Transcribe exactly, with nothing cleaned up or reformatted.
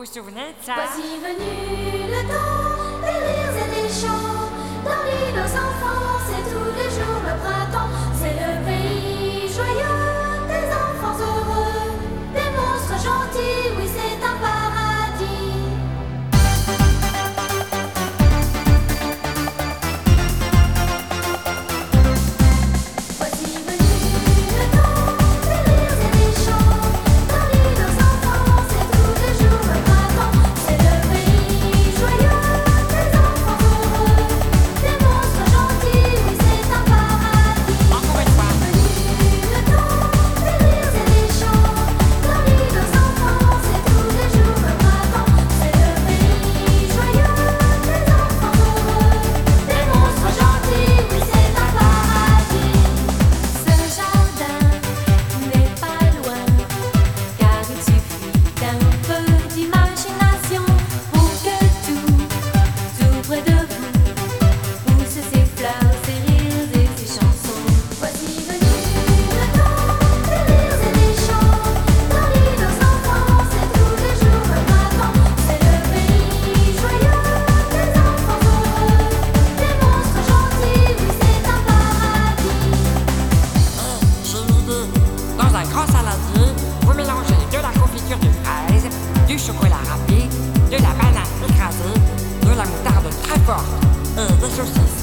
vous souvenez de ça? Voici venu le temps des rires et des chants. Dans l'île aux enfants, c'est tous les jours le printemps. C'est le pays joyeux des enfants heureux, des monstres gentils, oui c'est un paradis. Voici venu le temps des rires et des chants. Dans l'île aux enfants, c'est tous les jours le printemps. C'est le pays joyeux des enfants heureux, des monstres gentils, oui c'est un paradis. Encore une fois. Venu le temps des rires et des chants. Dans l'île aux enfants, c'est tous les jours le printemps. C'est le pays joyeux des enfants heureux, des monstres gentils, oui c'est un paradis. Ce jardin n'est pas loin, car il suffit d'un peu d'imagination pour que tout s'ouvre de vous, pousse ses fleurs, ses rires et ses chansons. Voici venu le temps des rires et des chants. Dans l'île aux enfants, c'est tous les jours le printemps. C'est le pays joyeux des enfants heureux, des monstres gentils, oui c'est un paradis. J'ai une idée. Dans un grand saladier, vous mélangez de la confiture de fraise, du chocolat râpé, de la banane écrasée, de la moutarde très forte et des saucisses.